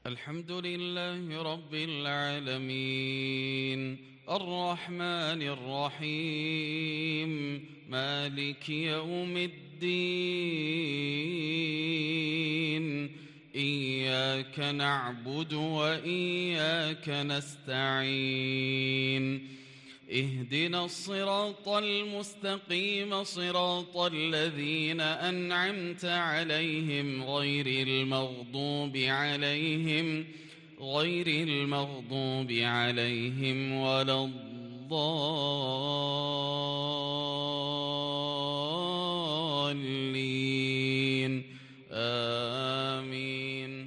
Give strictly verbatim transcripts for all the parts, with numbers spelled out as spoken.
الحمد لله رب العالمين الرحمن الرحيم مالك يوم الدين إياك نعبد وإياك نستعين اهدنا الصراط المستقيم صراط الذين أنعمت عليهم غير المغضوب عليهم غير المغضوب عليهم ولا الضالين آمين.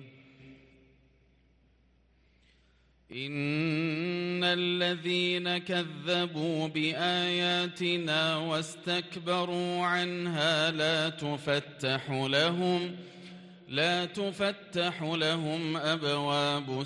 إن الذين كذبوا بآياتنا واستكبروا عنها لا تفتح لهم لا تفتح لهم أبواب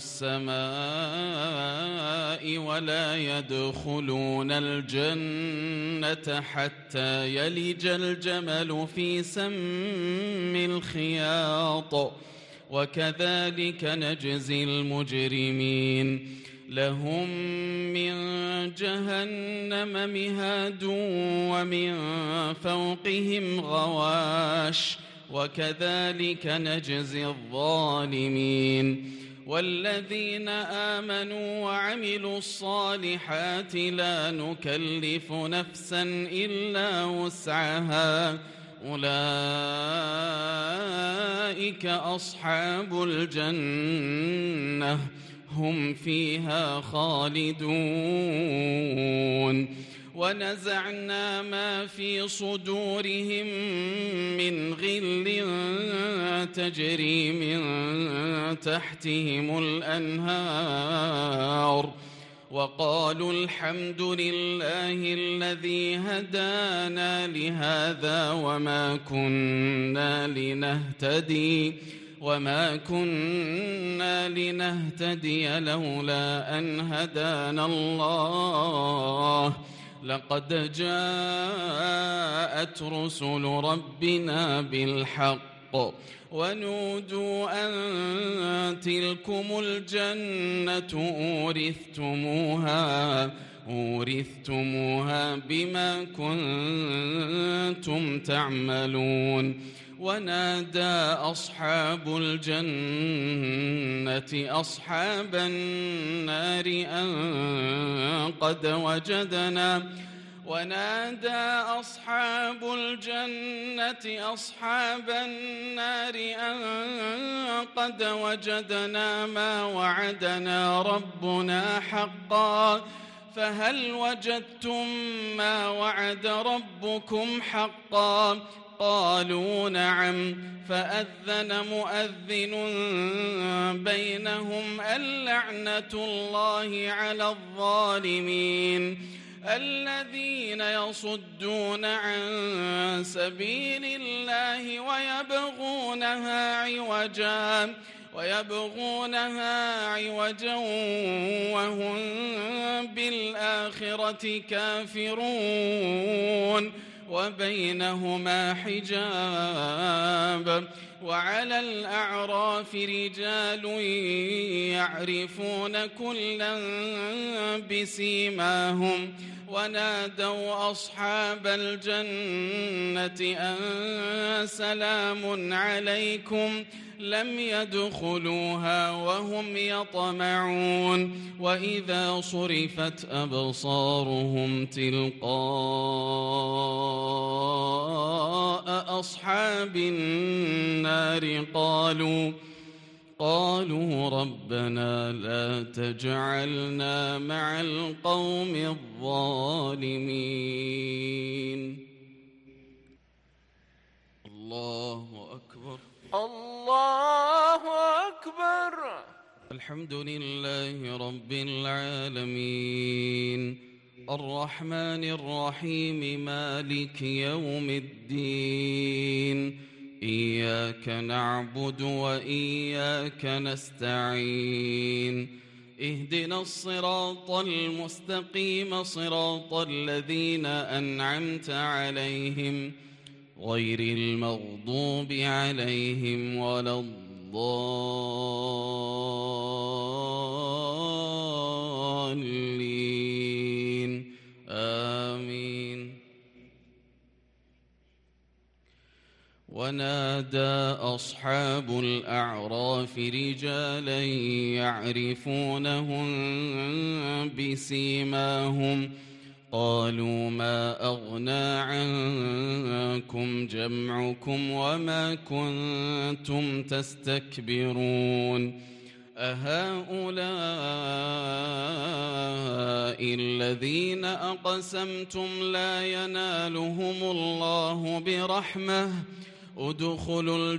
السماء ولا يدخلون الجنة حتى يلج الجمل في سم الخياط وكذلك نجزي المجرمين. لهم من جهنم مهاد ومن فوقهم غواش وكذلك نجزي الظالمين. والذين آمنوا وعملوا الصالحات لا نكلف نفسا إلا وسعها أولئك أصحاب الجنة هم فيها خالدون. ونزعنا ما في صدورهم من غل تجري من تحتهم الأنهار وقالوا الحمد لله الذي هدانا لهذا وما كنا لنهتدي وما كنا لنهتدي لولا أن هدانا الله لقد جاءت رسل ربنا بالحق ونودوا أن تلكم الجنة أورثتموها أورثتموها بما كنتم تعملون. ونادى أصحاب الجنة أصحاب النار أن قد وجدنا ونادى أصحاب الجنة أصحاب النار أن قد وجدنا ما وعدنا ربنا حقا فهل وجدتم ما وعد ربكم حقا قالوا نعم فأذن مؤذن بينهم اللعنة الله على الظالمين الذين يصدون عن سبيل الله ويبغونها عوجا ويبغونها عوجا وهم بالآخرة كافرون وبينهما حجاب. وعلى الأعراف رجال يعرفون كلا بسيماهم ونادوا أصحاب الجنة أن سلام عليكم لم يدخلوها وهم يطمعون. وإذا صرفت أبصارهم تلقاء أصحاب النار قالوا قالوا ربنا لا تجعلنا مع القوم الظالمين. الله أكبر الله أكبر. الحمد لله رب العالمين الرحمن الرحيم مالك يوم الدين إياك نعبد وإياك نستعين اهدنا الصراط المستقيم صراط الذين أنعمت عليهم غير المغضوب عليهم ولا الضالين الضالين آمين. ونادى أصحاب الأعراف رجالا يعرفونهم بسيماهم قالوا ما أغنى عنكم جمعكم وما كنتم تستكبرون أهؤلاء الذين أقسمتم لا ينالهم الله برحمة ادخلوا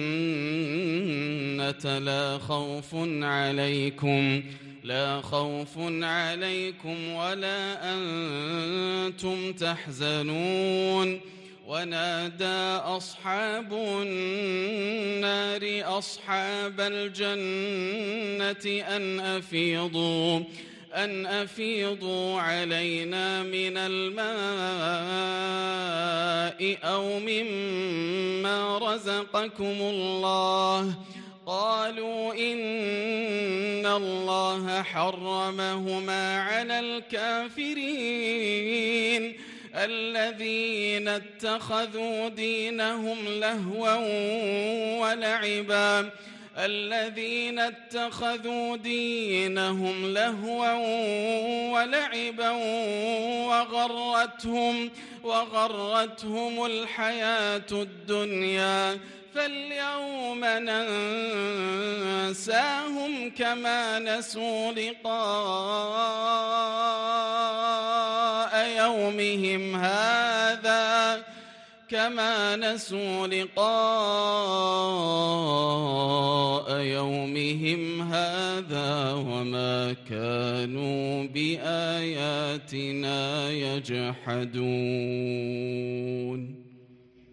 الجنة لا خوف عليكم لا خوف عليكم ولا أنتم تحزنون. ونادى أصحاب النار أصحاب الجنة أن أفيضوا أن أفيضوا علينا من الماء أو مما رزقكم الله قالوا إن الله حرمهما على الكافرين الذين اتخذوا دينهم لهوا ولعبا الذين اتخذوا دينهم لهوا ولعبا وغرتهم وغرتهم الحياة الدنيا فاليوم ننساهم كما نسوا لقاء يومهم هذا كما نسوا لقاء يومهم هذا وما كانوا بآياتنا يجحدون.